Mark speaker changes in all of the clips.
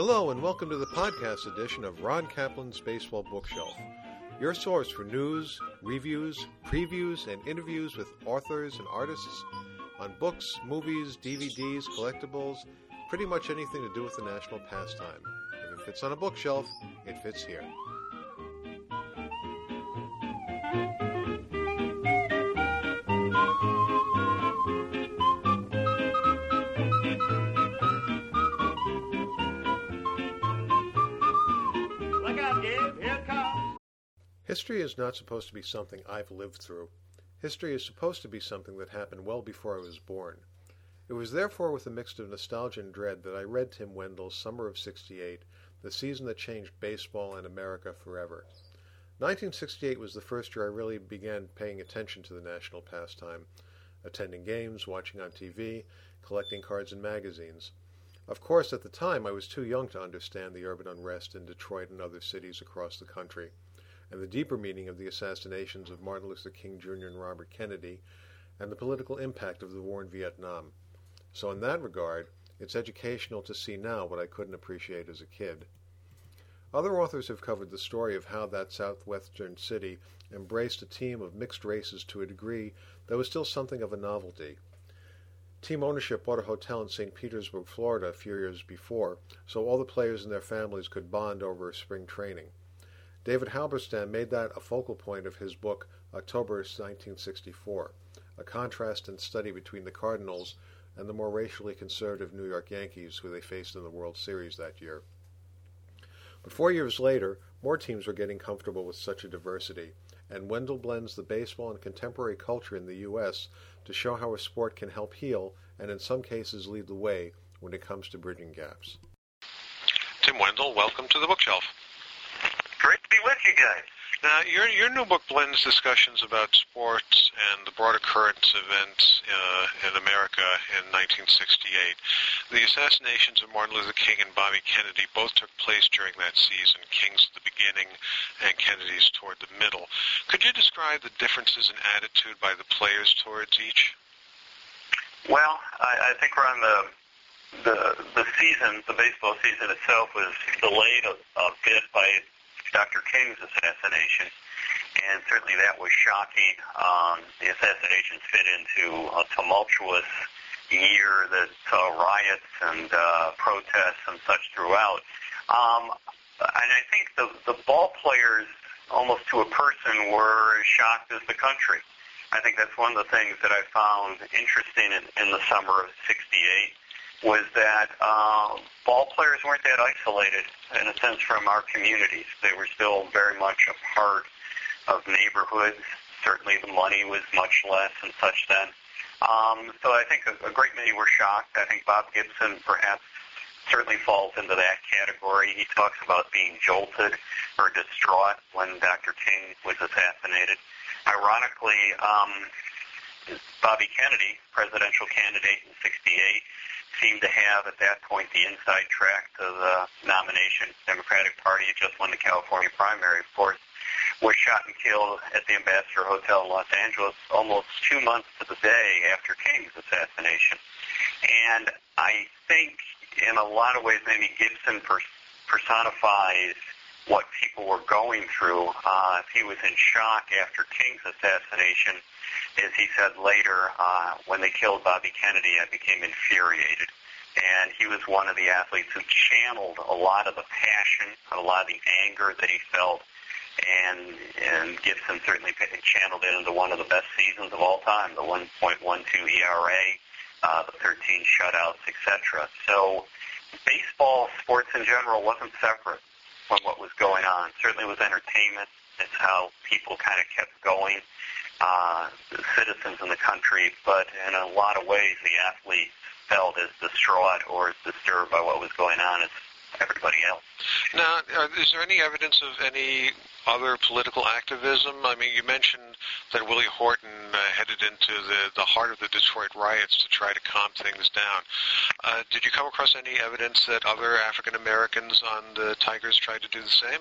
Speaker 1: Hello and welcome to the podcast edition of Ron Kaplan's Baseball Bookshelf, your source for news, reviews, previews, and interviews with authors and artists on books, movies, DVDs, collectibles, pretty much anything to do with the national pastime. If it fits on a bookshelf, it fits here. History is not supposed to be something I've lived through. History is supposed to be something that happened well before I was born. It was therefore with a mix of nostalgia and dread that I read Tim Wendell's Summer of '68, the season that changed baseball and America forever. 1968 was the first year I really began paying attention to the national pastime, attending games, watching on TV, collecting cards and magazines. Of course, at the time, I was too young to understand the urban unrest in Detroit and other cities across the country, and the deeper meaning of the assassinations of Martin Luther King Jr. and Robert Kennedy, and the political impact of the war in Vietnam. So in that regard, it's educational to see now what I couldn't appreciate as a kid. Other authors have covered the story of how that southwestern city embraced a team of mixed races to a degree that was still something of a novelty. Team ownership bought a hotel in St. Petersburg, Florida a few years before, so all the players and their families could bond over spring training. David Halberstam made that a focal point of his book October 1964, a contrast and study between the Cardinals and the more racially conservative New York Yankees who they faced in the World Series that year. But 4 years later, more teams were getting comfortable with such a diversity, and Wendell blends the baseball and contemporary culture in the U.S. to show how a sport can help heal and in some cases lead the way when it comes to bridging gaps.
Speaker 2: Tim Wendell, welcome to the bookshelf.
Speaker 3: Great to be with you guys.
Speaker 2: Now, your new book blends discussions about sports and the broader current events in America in 1968. The assassinations of Martin Luther King and Bobby Kennedy both took place during that season, King's at the beginning and Kennedy's toward the middle. Could you describe the differences in attitude by the players towards each?
Speaker 3: Well, I think we're on the season, the baseball season itself was delayed a bit by Dr. King's assassination, and certainly that was shocking. The assassinations fit into a tumultuous year that saw riots and protests and such throughout. And I think the ball players, almost to a person, were as shocked as the country. I think that's one of the things that I found interesting in the summer of '68. Was that ball players weren't that isolated, in a sense, from our communities. They were still very much a part of neighborhoods. Certainly the money was much less and such then. So I think a great many were shocked. I think Bob Gibson perhaps certainly falls into that category. He talks about being jolted or distraught when Dr. King was assassinated. Ironically, Bobby Kennedy, presidential candidate in '68, seemed to have at that point the inside track to the nomination. Democratic Party had just won the California primary, of course, was shot and killed at the Ambassador Hotel in Los Angeles almost 2 months to the day after King's assassination. And I think in a lot of ways maybe Gibson personifies what people were going through. If he was in shock after King's assassination, as he said later, when they killed Bobby Kennedy, I became infuriated. And he was one of the athletes who channeled a lot of the passion, a lot of the anger that he felt. And Gibson certainly channeled it into one of the best seasons of all time, the 1.12 ERA, the 13 shutouts, etc. So baseball, sports in general, wasn't separate from what was going on. Certainly was entertainment. It's how people kind of kept going. The citizens in the country, but in a lot of ways the athletes felt as distraught or as disturbed by what was going on as everybody else.
Speaker 2: Now, is there any evidence of any other political activism? I mean, you mentioned that Willie Horton headed into the heart of the Detroit riots to try to calm things down. Did you come across any evidence that other African Americans on the Tigers tried to do the same?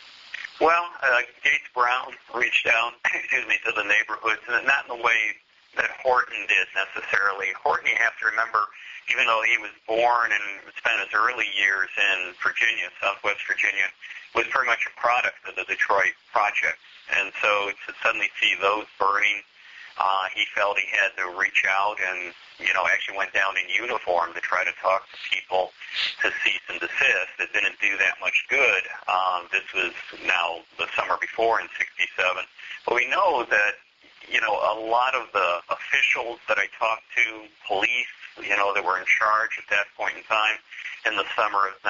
Speaker 3: Well, Gates Brown reached out, to the neighborhoods, and not in the way Horton did necessarily. Horton, you have to remember, even though he was born and spent his early years in Virginia, Southwest Virginia, was very much a product of the Detroit Project. And so to suddenly see those burning, he felt he had to reach out and, actually went down in uniform to try to talk to people to cease and desist. It didn't do that much good. This was now the summer before in '67. But we know that, a lot of the officials that I talked to, police, that were in charge at that point in time in the summer of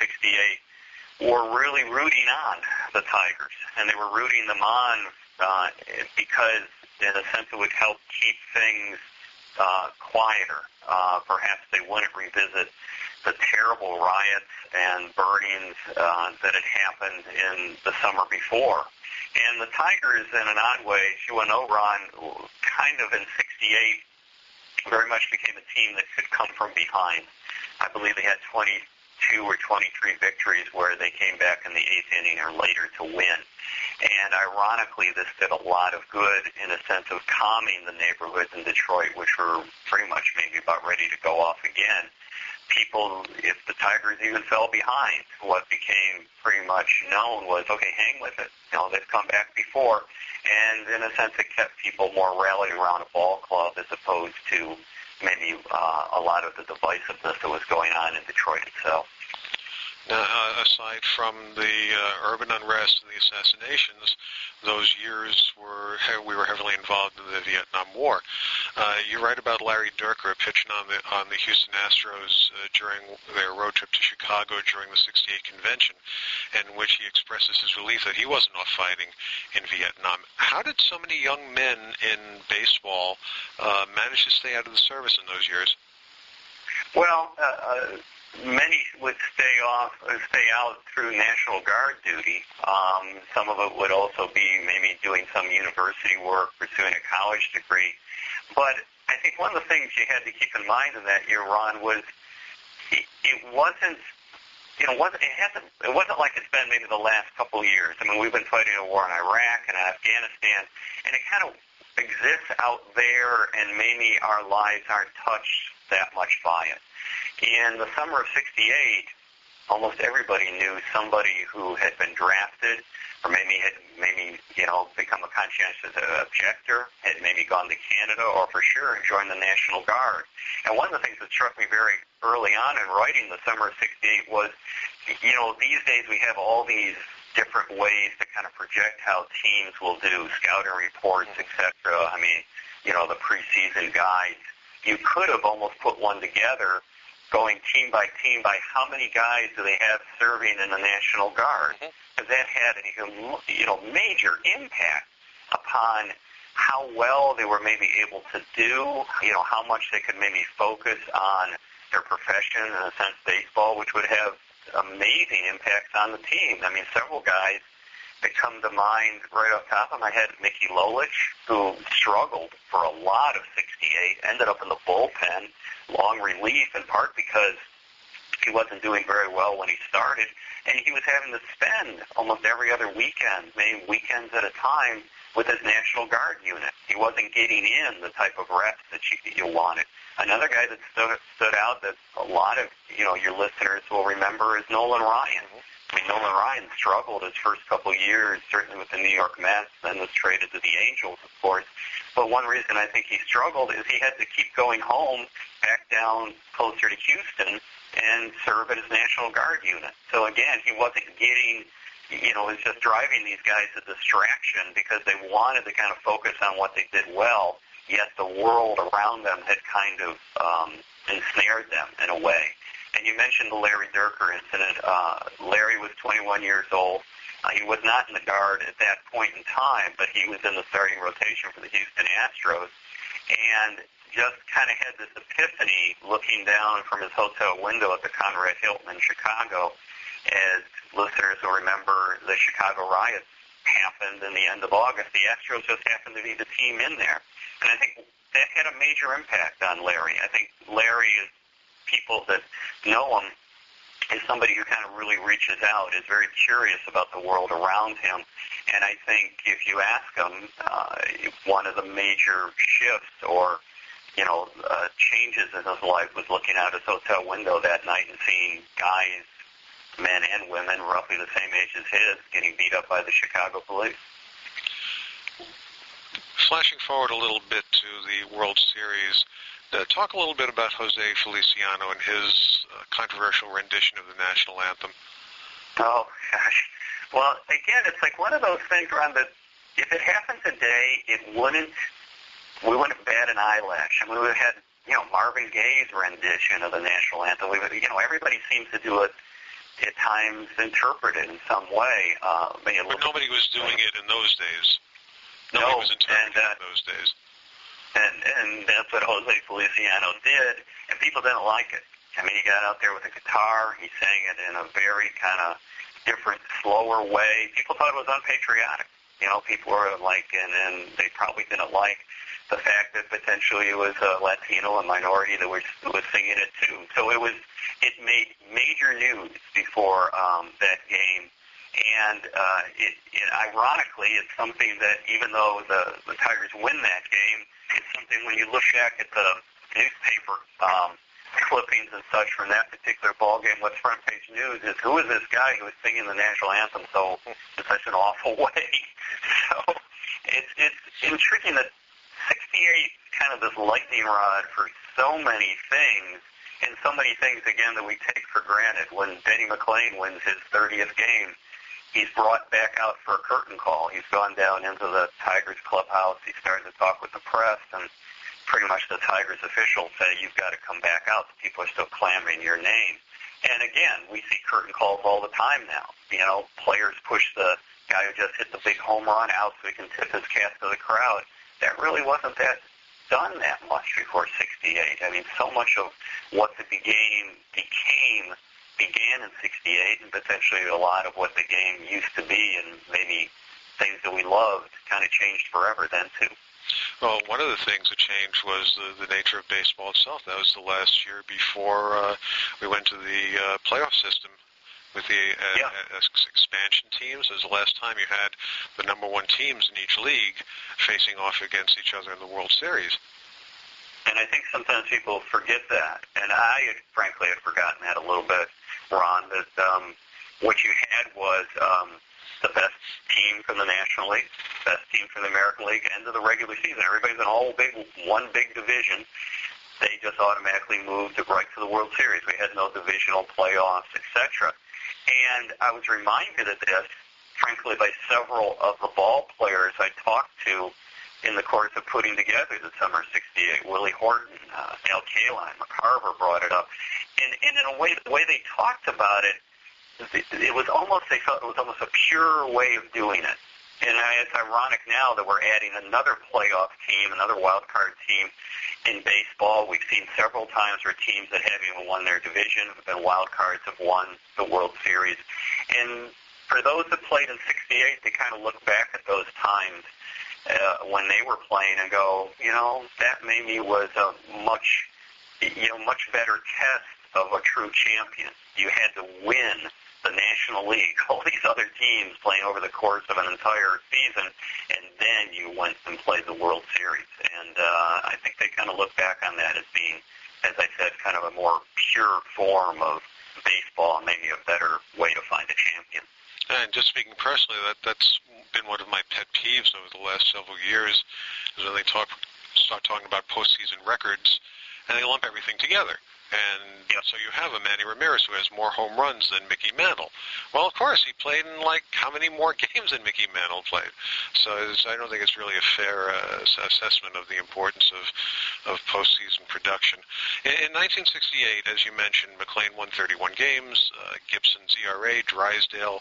Speaker 3: 1968, were really rooting on the Tigers. And they were rooting them on because, in a sense, it would help keep things quieter. Perhaps they wouldn't revisit the terrible riots and burnings that had happened in the summer before. And the Tigers, in an odd way, as you know, Ron, kind of in '68, very much became a team that could come from behind. I believe they had 22 or 23 victories where they came back in the eighth inning or later to win. And ironically, this did a lot of good in a sense of calming the neighborhoods in Detroit, which were pretty much maybe about ready to go off again. People, if the Tigers even fell behind, what became pretty much known was, okay, hang with it. They've come back before. And in a sense, it kept people more rallied around a ball club as opposed to maybe a lot of the divisiveness that was going on in Detroit itself.
Speaker 2: Now, aside from the urban unrest and the assassinations, those years we were heavily involved in the Vietnam War. You write about Larry Dierker pitching on the Houston Astros during their road trip to Chicago during the '68 convention, in which he expresses his relief that he wasn't off fighting in Vietnam. How did so many young men in baseball manage to stay out of the service in those years?
Speaker 3: Well, many would stay out through National Guard duty. Some of it would also be maybe doing some university work, pursuing a college degree. But I think one of the things you had to keep in mind in that year, Ron, was it wasn't like it's been maybe the last couple of years. I mean, we've been fighting a war in Iraq and Afghanistan, and it kind of exists out there, and maybe our lives aren't touched that much by it. In the summer of '68, almost everybody knew somebody who had been drafted, or maybe had become a conscientious objector, had maybe gone to Canada, or for sure joined the National Guard. And one of the things that struck me very early on in writing the summer of '68 was, these days we have all these different ways to kind of project how teams will do, scouting reports, etc. I mean, the preseason guides. You could have almost put one together, going team by how many guys do they have serving in the National Guard, because that had a major impact upon how well they were maybe able to do, how much they could maybe focus on their profession, in a sense baseball, which would have amazing impacts on the team. I mean, several guys that come to mind right off the top of my head, Mickey Lolich, who struggled for a lot of '68, ended up in the bullpen, long relief, in part because he wasn't doing very well when he started, and he was having to spend almost every other weekend, maybe weekends at a time, with his National Guard unit. He wasn't getting in the type of reps that you wanted. Another guy that stood out that a lot of your listeners will remember is Nolan Ryan. I mean, Nolan Ryan struggled his first couple of years, certainly with the New York Mets, then was traded to the Angels, of course. But one reason I think he struggled is he had to keep going home, back down closer to Houston, and serve at his National Guard unit. So again, he wasn't getting, it was just driving these guys to distraction because they wanted to kind of focus on what they did well, yet the world around them had kind of ensnared them in a way. And you mentioned the Larry Dierker incident. Larry was 21 years old. He was not in the Guard at that point in time, but he was in the starting rotation for the Houston Astros, and just kind of had this epiphany looking down from his hotel window at the Conrad Hilton in Chicago. As listeners will remember, the Chicago riots happened in the end of August. The Astros just happened to be the team in there. And I think that had a major impact on Larry. I think Larry is, people that know him is somebody who kind of really reaches out, is very curious about the world around him. And I think if you ask him, one of the major shifts or changes in his life was looking out his hotel window that night and seeing guys, men and women, roughly the same age as his, getting beat up by the Chicago police.
Speaker 2: Flashing forward a little bit to the World Series, talk a little bit about Jose Feliciano and his controversial rendition of the national anthem.
Speaker 3: Oh, gosh. Well, again, it's like one of those things, Ron, that if it happened today, we wouldn't bat an eyelash. I mean, we would have had, Marvin Gaye's rendition of the national anthem. Everybody seems to do it at times, interpret it in some way.
Speaker 2: But nobody was doing it in those days. Nobody was interpreting it in those days.
Speaker 3: And that's what Jose Feliciano did, and people didn't like it. I mean, he got out there with a guitar. He sang it in a very kind of different, slower way. People thought it was unpatriotic. People were like, and they probably didn't like the fact that potentially it was a Latino, a minority that was singing it too. So it made major news before that game. And ironically, it's something that even though the Tigers win that game, it's something when you look back at the newspaper clippings and such from that particular ball game, what's front page news is who is this guy who is singing the national anthem so in such an awful way. So it's intriguing that 68 kind of this lightning rod for so many things, and so many things again that we take for granted. When Denny McLain wins his 30th game, he's brought back out for a curtain call. He's gone down into the Tigers clubhouse. He started to talk with the press, and pretty much the Tigers officials say, you've got to come back out. The people are still clamoring your name. And again, we see curtain calls all the time now. Players push the guy who just hit the big home run out so he can tip his cap to the crowd. That really wasn't done that much before 68. I mean, so much of what the game began in 68, and potentially a lot of what the game used to be and maybe things that we loved kind of changed forever then, too.
Speaker 2: Well, one of the things that changed was the nature of baseball itself. That was the last year before we went to the playoff system with the expansion teams. It was the last time you had the number one teams in each league facing off against each other in the World Series.
Speaker 3: And I think sometimes people forget that. And I, frankly, had forgotten that a little bit, Ron, that what you had was the best team from the National League, best team from the American League, end of the regular season. Everybody's in one big division. They just automatically moved right to the World Series. We had no divisional playoffs, etc. And I was reminded of this, frankly, by several of the ball players I talked to in the course of putting together the summer of 68. Willie Horton, Al Kaline, McCarver brought it up. And in a way, the way they talked about it, it was almost, they felt it was almost a pure way of doing it. And it's ironic now that we're adding another playoff team, another wild card team in baseball. We've seen several times where teams that haven't even won their division have been wild cards have won the World Series. And for those that played in 68, they kind of look back at those times when they were playing and go, that maybe was a much better test of a true champion. You had to win the National League, all these other teams playing over the course of an entire season, and then you went and played the World Series. And I think they kind of look back on that as being, as I said, kind of a more pure form of baseball and maybe a better way to find a champion.
Speaker 2: And just speaking personally, that's been one of my pet peeves over the last several years, is when they start talking about postseason records, and they lump everything together. And so you have a Manny Ramirez who has more home runs than Mickey Mantle. Well, of course, he played in how many more games than Mickey Mantle played. So I don't think it's really a fair assessment of the importance of postseason production. In 1968, as you mentioned, McLain won 31 games. Gibson's ERA, Drysdale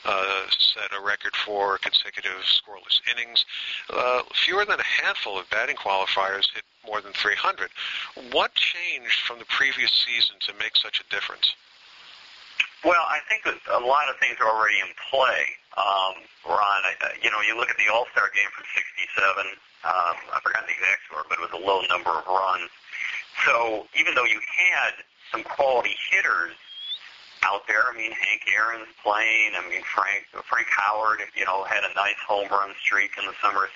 Speaker 2: set a record for consecutive scoreless innings. Fewer than a handful of batting qualifiers hit more than 300. What changed from the previous season to make such a difference?
Speaker 3: Well, I think that a lot of things are already in play. Ron, you look at the All-Star game from 67, I forgot the exact score, but it was a low number of runs. So even though you had some quality hitters, out there. I mean, Hank Aaron's playing. I mean, Frank Howard, had a nice home run streak in the summer of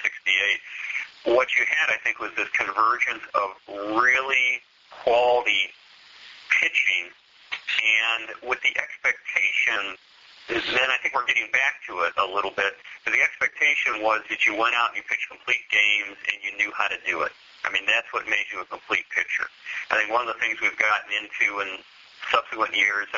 Speaker 3: '68. What you had, I think, was this convergence of really quality pitching, and with the expectation, then I think we're getting back to it a little bit. So the expectation was that you went out and you pitched complete games and you knew how to do it. I mean, that's what made you a complete pitcher. I think one of the things we've gotten into in subsequent years,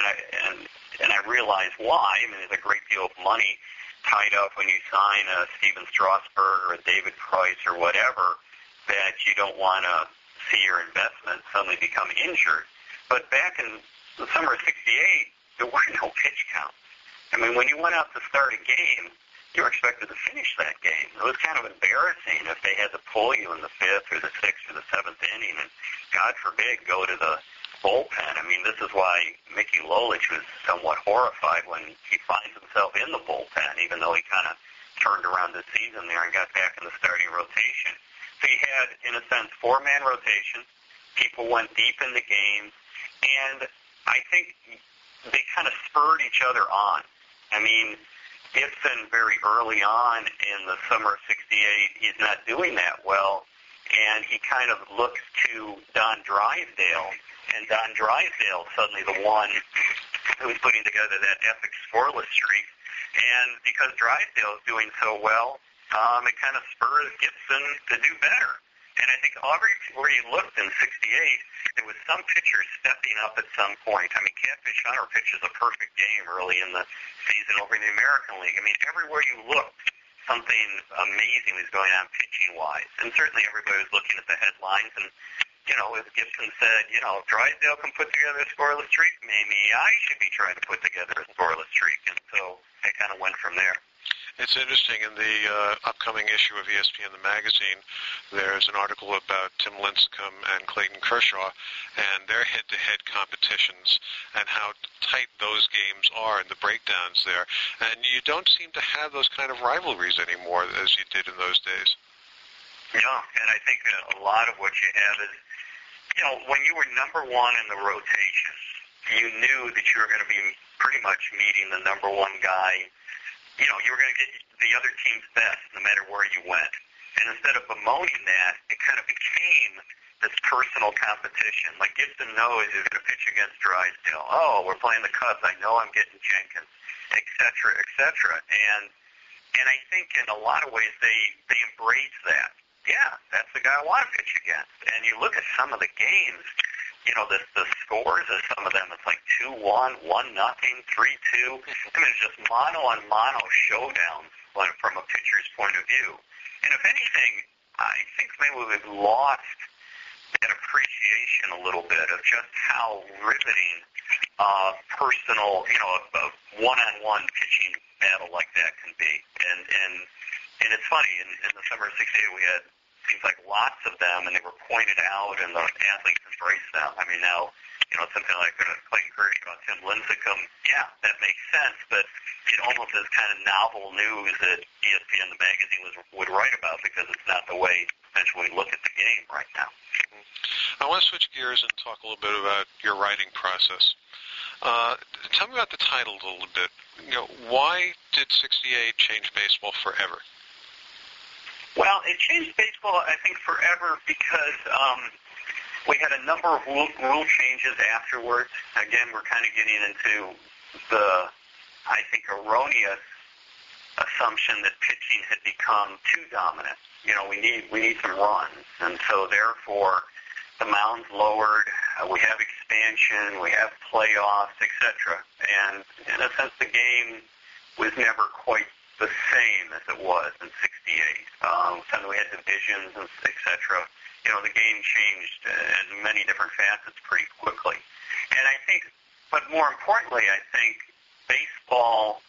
Speaker 3: and I realize why. I mean, there's a great deal of money tied up when you sign a Steven Strasburg or a David Price or whatever, that you don't want to see your investment suddenly become injured. But back in the summer of '68, there were no pitch counts. I mean, when you went out to start a game, you were expected to finish that game. It was kind of embarrassing if they had to pull you in the 5th or the 6th or the 7th inning, and God forbid, go to the bullpen. I mean, this is why Mickey Lolich was somewhat horrified when he finds himself in the bullpen, even though he kind of turned around the season there and got back in the starting rotation. So you had, in a sense, 4-man rotation. People went deep in the game, and I think they kind of spurred each other on. I mean, Gibson very early on in the summer of '68, he's not doing that well, and he kind of looks to Don Drysdale, and Don Drysdale suddenly the one who's putting together that epic scoreless streak, and because Drysdale is doing so well, it kind of spurs Gibson to do better. And I think where you looked in '68, there was some pitcher stepping up at some point. I mean, Catfish Hunter pitches a perfect game early in the season over in the American League. I mean, everywhere you looked, something amazing was going on pitching-wise. And certainly everybody was looking at the headlines. And, as Gibson said, if Drysdale can put together a scoreless streak, maybe I should be trying to put together a scoreless streak. And so it kind of went from there.
Speaker 2: It's interesting, in the upcoming issue of ESPN the magazine, there's an article about Tim Lincecum and Clayton Kershaw and their head-to-head competitions and how tight those games are and the breakdowns there. And you don't seem to have those kind of rivalries anymore as you did in those days.
Speaker 3: Yeah, and I think a lot of what you have is, when you were number one in the rotation, you knew that you were going to be pretty much meeting the number one guy. You were going to get the other team's best no matter where you went. And instead of bemoaning that, it kind of became this personal competition. Like Gibson knows he's going to pitch against Drysdale. Oh, we're playing the Cubs. I know I'm getting Jenkins, et cetera, et cetera. And I think in a lot of ways they embrace that. Yeah, that's the guy I want to pitch against. And you look at some of the games, the scores of some of them, it's like 2-1, 1-0, 3-2. I mean, it's just mano-on-mano showdowns from a pitcher's point of view. And if anything, I think maybe we've lost that appreciation a little bit of just how riveting personal, a one-on-one pitching battle like that can be. And it's funny, in the summer of '68 we had, seems like lots of them, and they were pointed out, and the athletes embraced them. I mean, now, something like Clayton Kershaw, Tim Lincecum, yeah, that makes sense, but it almost is kind of novel news that ESPN, the magazine, would write about, because it's not the way essentially we look at the game right now.
Speaker 2: I want to switch gears and talk a little bit about your writing process. Tell me about the title a little bit. Why did '68 change baseball forever?
Speaker 3: Well, it changed baseball, I think, forever because we had a number of rule changes afterwards. Again, we're kind of getting into the, I think, erroneous assumption that pitching had become too dominant. We need some runs, and so therefore the mound's lowered. We have expansion, we have playoffs, etc. And in a sense, the game was never quite the same as it was in '68. Suddenly we had divisions, etc. The game changed in many different facets pretty quickly. And I think, but more importantly, I think baseball,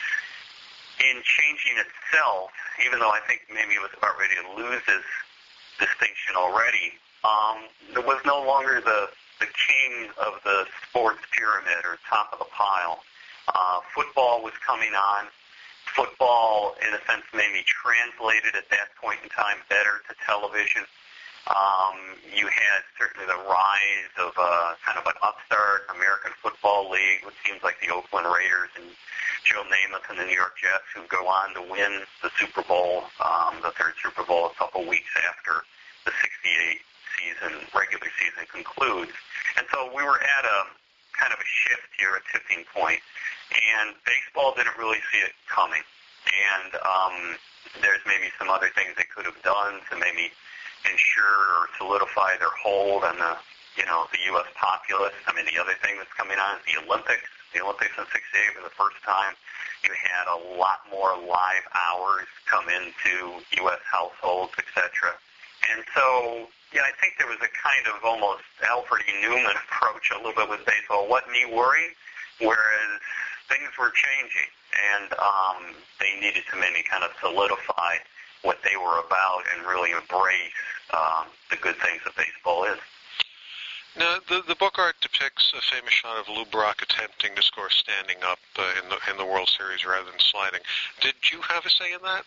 Speaker 3: in changing itself, even though I think maybe it was about ready to lose this distinction already, there was no longer the king of the sports pyramid or top of the pile. Football was coming on. Football, in a sense, maybe translated at that point in time better to television. You had certainly the rise of kind of an upstart American Football League, which seems like the Oakland Raiders and Joe Namath and the New York Jets, who go on to win the Super Bowl, the third Super Bowl, a couple weeks after the 68 regular season concludes. And so we were at a kind of a shift here, a tipping point, and baseball didn't really see it coming. And there's maybe some other things they could have done to maybe ensure or solidify their hold on the U.S. populace. I mean, the other thing that's coming on is the Olympics. The Olympics in '68 was the first time you had a lot more live hours come into U.S. households, etc. And so, I think there was a kind of almost Alfred E. Newman approach a little bit with baseball. What me worry? Whereas things were changing, and they needed to maybe kind of solidify what they were about and really embrace the good things that baseball is.
Speaker 2: Now, the book art depicts a famous shot of Lou Brock attempting to score standing up in the World Series rather than sliding. Did you have a say in that?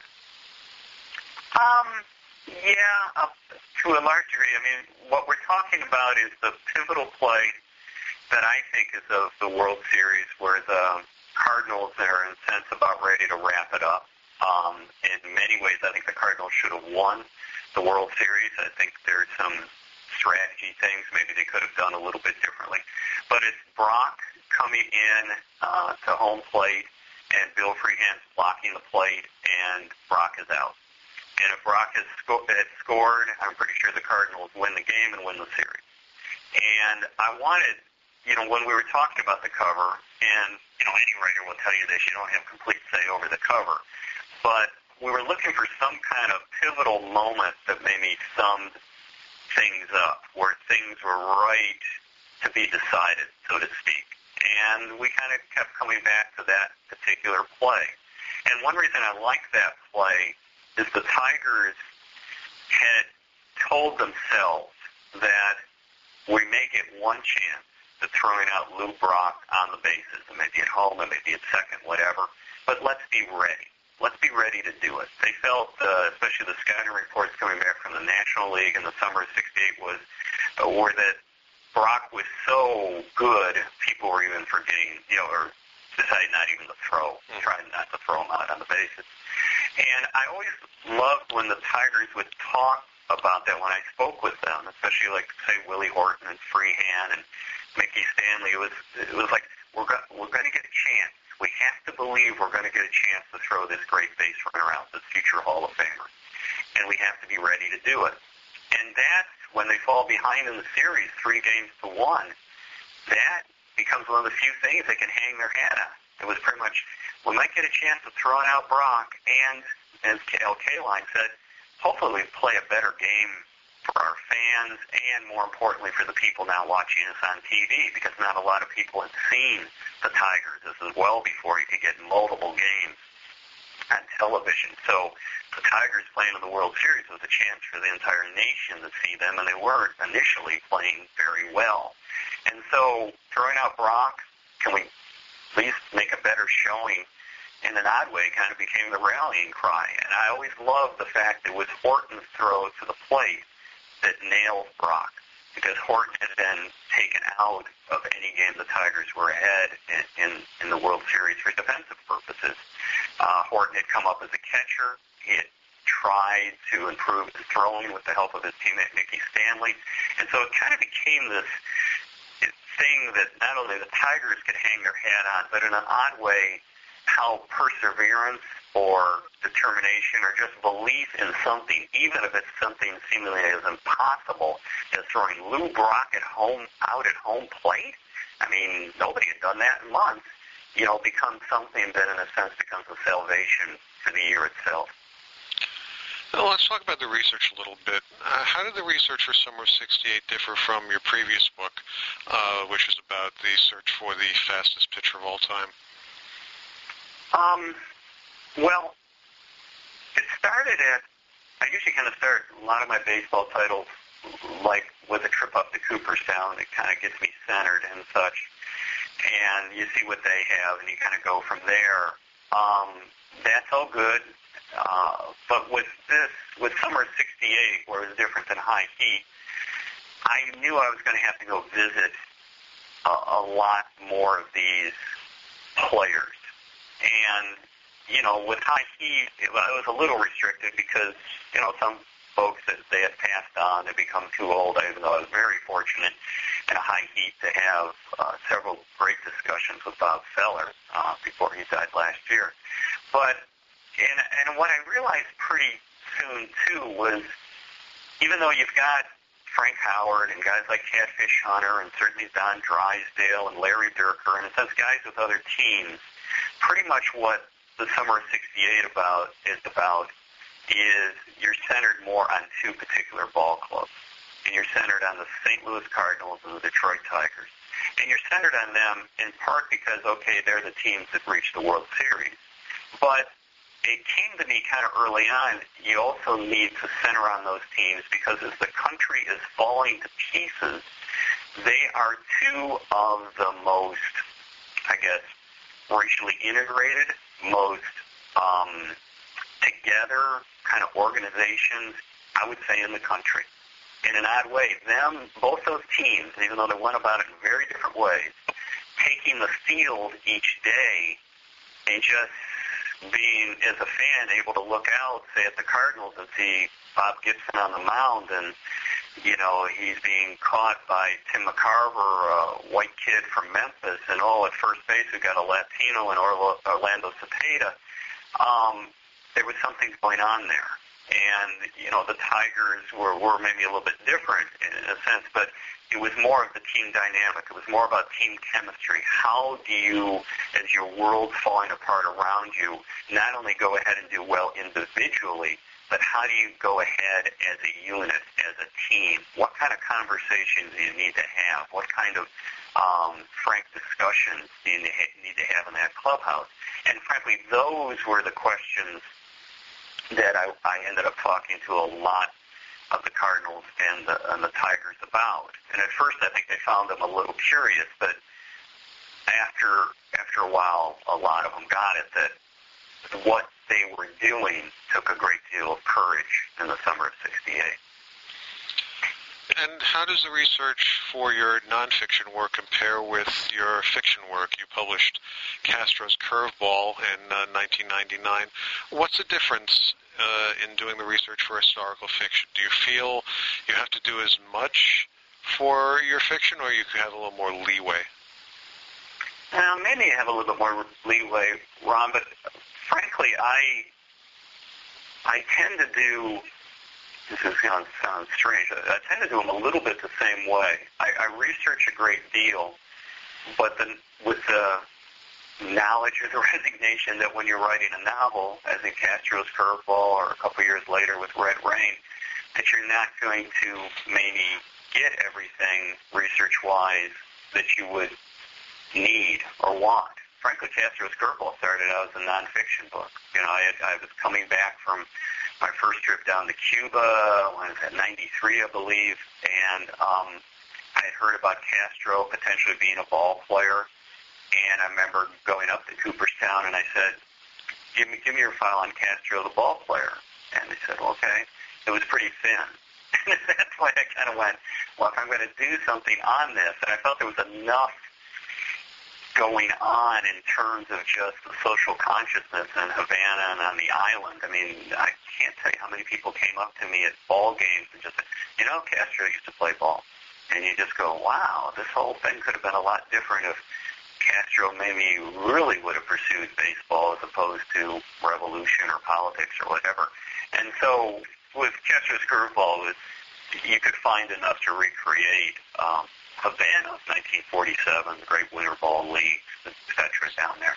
Speaker 3: Yeah, to a large degree. I mean, what we're talking about is the pivotal play that I think is of the World Series, where the Cardinals are in a sense about ready to wrap it up. In many ways, I think the Cardinals should have won the World Series. I think there's some strategy things maybe they could have done a little bit differently. But it's Brock coming in to home plate, and Bill Freehand's blocking the plate, and Brock is out. And if Brock had scored, I'm pretty sure the Cardinals win the game and win the series. And I wanted, when we were talking about the cover, and, any writer will tell you this, you don't have complete say over the cover, but we were looking for some kind of pivotal moment that maybe summed things up, where things were right to be decided, so to speak. And we kind of kept coming back to that particular play. And one reason I like that play is the Tigers had told themselves that we may get one chance at throwing out Lou Brock on the bases. It may be at home, it may be at second, whatever. But let's be ready. Let's be ready to do it. They felt, especially the scouting reports coming back from the National League in the summer of '68 were that Brock was so good, people were even forgetting, or deciding not even to throw, trying not to throw him out on the bases. And I always loved when the Tigers would talk about that when I spoke with them, especially like, say, Willie Horton and Freehand and Mickey Stanley. It was like, we're going to get a chance. We have to believe we're going to get a chance to throw this great base runner out, this future Hall of Famer. And we have to be ready to do it. And that's when they fall behind in the series, 3-1, that becomes one of the few things they can hang their hat on. It was pretty much, we might get a chance of throwing out Brock, and as Al Kaline said, hopefully we play a better game for our fans and, more importantly, for the people now watching us on TV, because not a lot of people had seen the Tigers. This is well before you could get multiple games on television. So the Tigers playing in the World Series was a chance for the entire nation to see them, and they were initially playing very well. And so throwing out Brock, can we at least make a better showing, in an odd way, kind of became the rallying cry. And I always loved the fact that it was Horton's throw to the plate that nailed Brock, because Horton had been taken out of any game the Tigers were ahead in the World Series for defensive purposes. Horton had come up as a catcher. He had tried to improve his throwing with the help of his teammate Mickey Stanley. And so it kind of became this thing that not only the Tigers could hang their hat on, but in an odd way, how perseverance or determination or just belief in something, even if it's something seemingly as impossible as throwing Lou Brock out at home plate. I mean, nobody had done that in months. Becomes something that, in a sense, becomes a salvation for the year itself.
Speaker 2: Well, let's talk about the research a little bit. How did the research for Summer of '68 differ from your previous book, which was about the search for the fastest pitcher of all time?
Speaker 3: Well, it started I usually kind of start a lot of my baseball titles like with a trip up to Cooperstown. It kind of gets me centered and such. And you see what they have, and you kind of go from there. That's all good. But with summer of '68, where it was different than high heat, I knew I was going to have to go visit a lot more of these players. And, with high heat, it was a little restricted because, some folks that they had passed on, they become too old, even though I was very fortunate in a high heat to have several great discussions with Bob Feller before he died last year. But, and what I realized pretty soon, too, was even though you've got Frank Howard and guys like Catfish Hunter and certainly Don Drysdale and Larry Dierker, and in a sense guys with other teams, pretty much what the summer of '68 is you're centered more on two particular ball clubs. And you're centered on the St. Louis Cardinals and the Detroit Tigers. And you're centered on them in part because, okay, they're the teams that reached the World Series. But it came to me kind of early on, you also need to center on those teams because as the country is falling to pieces, they are two of the most, I guess, racially integrated, most together kind of organizations, I would say, in the country. In an odd way, both those teams, even though they went about it in very different ways, taking the field each day and just being, as a fan, able to look out, say, at the Cardinals and see Bob Gibson on the mound and, he's being caught by Tim McCarver, a white kid from Memphis, and, at first base we got a Latino in Orlando Cepeda. There was something going on there. And, the Tigers were maybe a little bit different in a sense, but it was more of the team dynamic. It was more about team chemistry. How do you, as your world's falling apart around you, not only go ahead and do well individually, but how do you go ahead as a unit, as a team? What kind of conversations do you need to have? What kind of frank discussions do you need to have in that clubhouse? And frankly, those were the questions that I ended up talking to a lot of the Cardinals and the Tigers about. And at first I think they found them a little curious, but after a while, a lot of them got it that what they were doing took a great deal of courage in the summer of '68.
Speaker 2: And how does the research for your nonfiction work compare with your fiction work? You published Castro's Curveball in 1999. What's the difference in doing the research for historical fiction? Do you feel you have to do as much for your fiction, or you could have a little more leeway?
Speaker 3: Maybe I have a little bit more leeway, Ron, but frankly, I tend to do, this is going to sound strange, I tend to do them a little bit the same way. I research a great deal, but then with the knowledge or the resignation that when you're writing a novel, as in Castro's Curveball or a couple years later with Red Rain, that you're not going to maybe get everything research-wise that you would need or want. Frankly, Castro's Curveball started out as a nonfiction book. I was coming back from my first trip down to Cuba, when I was at 93, I believe, and I had heard about Castro potentially being a ball player, and I remember going up to Cooperstown, and I said, give me your file on Castro, the ball player. And they said, okay. It was pretty thin. And at that point, I kind of went, well, if I'm going to do something on this, and I felt there was enough going on in terms of just the social consciousness in Havana and on the island. I mean, I can't tell you how many people came up to me at ball games and just said, Castro used to play ball. And you just go, wow, this whole thing could have been a lot different if Castro maybe really would have pursued baseball as opposed to revolution or politics or whatever. And so with Castro's Curveball, you could find enough to recreate Havana of 1947, the Great Winter Ball League, etc. down there.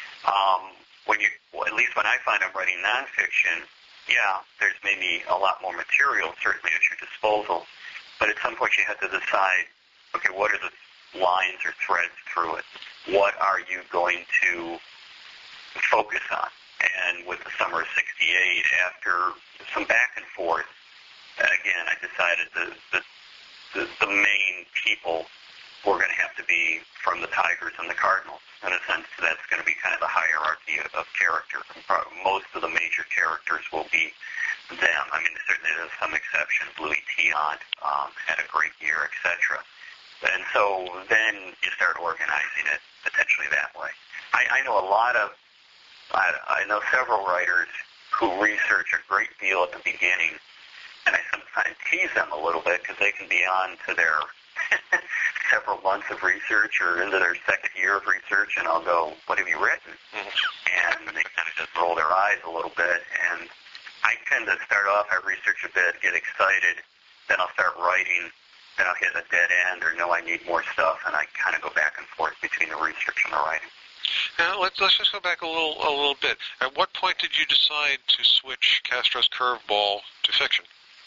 Speaker 3: At least when I find I'm writing nonfiction, there's maybe a lot more material certainly at your disposal, but at some point you have to decide, okay, what are the lines or threads through it? What are you going to focus on? And with the summer of '68, after some back and forth, again, I decided the main people we're going to have to be from the Tigers and the Cardinals. In a sense, that's going to be kind of the hierarchy of character. Most of the major characters will be them. I mean, certainly there's some exceptions. Louis Tiant had a great year, etc. And so then you start organizing it potentially that way. I know I know several writers who research a great deal at the beginning, and I sometimes tease them a little bit because they can be on to their several months of research or into their second year of research, and I'll go, "What have you written?" And they kind of just roll their eyes a little bit, and I tend to start off, I research a bit, get excited, then I'll start writing, then I'll hit a dead end or no, I need more stuff, and I kind of go back and forth between the research and the writing.
Speaker 2: Now, let's just go back a little bit. At what point did you decide to switch Castro's Curveball to fiction?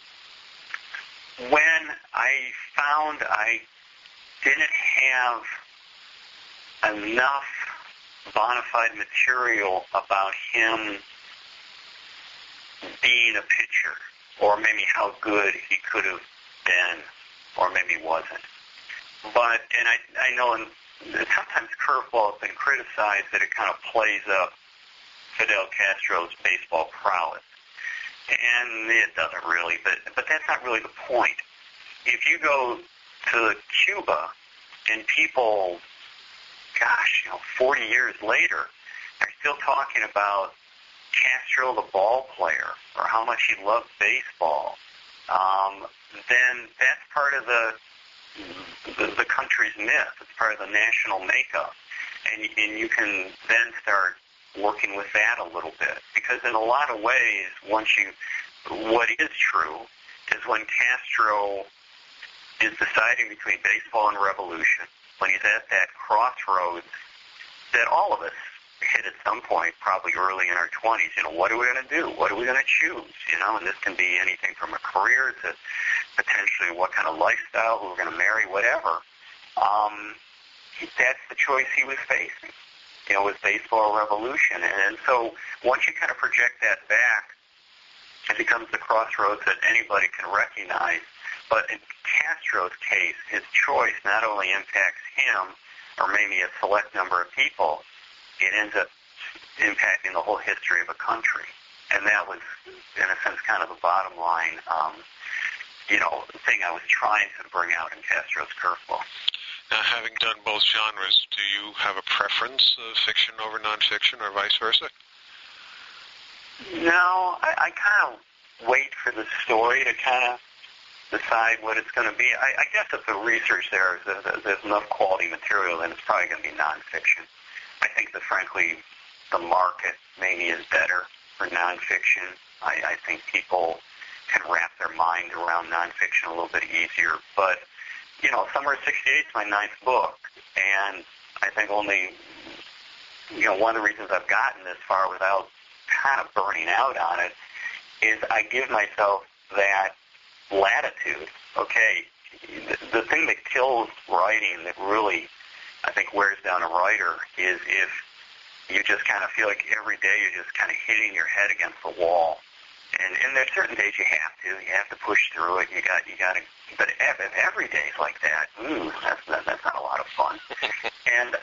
Speaker 3: When I found I didn't have enough bona fide material about him being a pitcher, or maybe how good he could have been, or maybe wasn't. But, and I know sometimes curveball has been criticized that it kind of plays up Fidel Castro's baseball prowess. And it doesn't really, but that's not really the point. If you go to Cuba and people, 40 years later, are still talking about Castro the ball player or how much he loved baseball, then that's part of the country's myth. It's part of the national makeup. And you can then start working with that a little bit. Because in a lot of ways, what is true is when Castro is deciding between baseball and revolution, when he's at that crossroads that all of us hit at some point, probably early in our 20s, what are we going to do? What are we going to choose? And this can be anything from a career to potentially what kind of lifestyle, who we're going to marry, whatever. That's the choice he was facing, with baseball or revolution. And so once you kind of project that back, it becomes the crossroads that anybody can recognize. But in Castro's case, his choice not only impacts him or maybe a select number of people, it ends up impacting the whole history of a country. And that was, in a sense, kind of the bottom line, thing I was trying to bring out in Castro's Curveball.
Speaker 2: Now, having done both genres, do you have a preference of fiction over nonfiction or vice versa?
Speaker 3: No, I kind of wait for the story to kind of decide what it's going to be. I guess if the research there's enough quality material, then it's probably going to be nonfiction. I think that, frankly, the market maybe is better for nonfiction. I think people can wrap their mind around nonfiction a little bit easier. But, Summer of '68 is my 9th book, and I think only, one of the reasons I've gotten this far without kind of burning out on it is I give myself that latitude. Okay, the thing that kills writing, that really, I think, wears down a writer, is if you just kind of feel like every day you're just kind of hitting your head against the wall. And there's certain days you have to push through it. You got to. But if every day is like that, that's not a lot of fun. And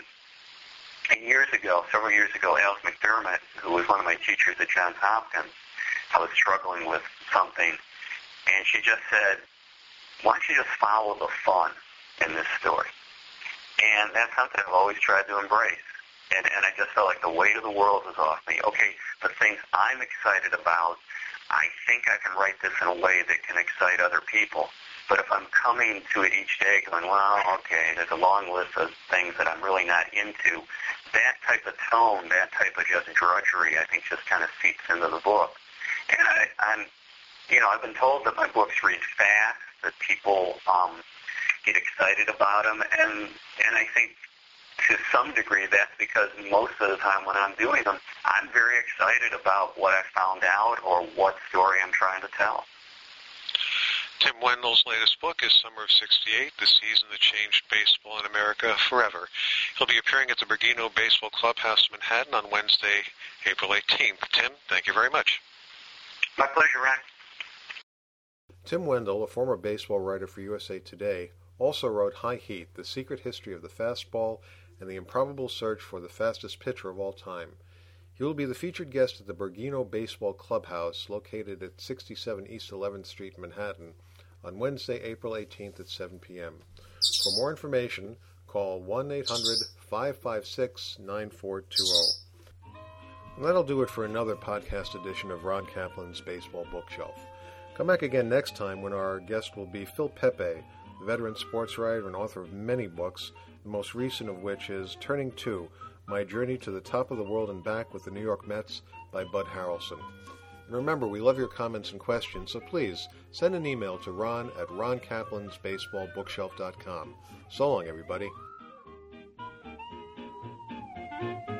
Speaker 3: several years ago, Alice McDermott, who was one of my teachers at Johns Hopkins, I was struggling with something, and she just said, "Why don't you just follow the fun in this story?" And that's something I've always tried to embrace. And I just felt like the weight of the world was off me. Okay, the things I'm excited about, I think I can write this in a way that can excite other people. But if I'm coming to it each day going, well, okay, there's a long list of things that I'm really not into, that type of tone, that type of just drudgery, I think just kind of seeps into the book. And I've been told that my books read fast, that people get excited about them, and I think to some degree that's because most of the time when I'm doing them, I'm very excited about what I found out or what story I'm trying to tell.
Speaker 2: Tim Wendell's latest book is Summer of '68, The Season That Changed Baseball in America Forever. He'll be appearing at the Bergino Baseball Clubhouse in Manhattan on Wednesday, April 18th. Tim, thank you very much.
Speaker 3: My pleasure, Ron.
Speaker 1: Tim Wendell, a former baseball writer for USA Today, also wrote High Heat, The Secret History of the Fastball and the Improbable Search for the Fastest Pitcher of All Time. He will be the featured guest at the Bergino Baseball Clubhouse, located at 67 East 11th Street, Manhattan, on Wednesday, April 18th at 7 p.m. For more information, call 1-800-556-9420. And that'll do it for another podcast edition of Ron Kaplan's Baseball Bookshelf. Come back again next time when our guest will be Phil Pepe, the veteran sports writer and author of many books, the most recent of which is Turning Two, My Journey to the Top of the World and Back with the New York Mets by Bud Harrelson. And remember, we love your comments and questions, so please send an email to Ron at ronkaplansbaseballbookshelf.com. So long, everybody.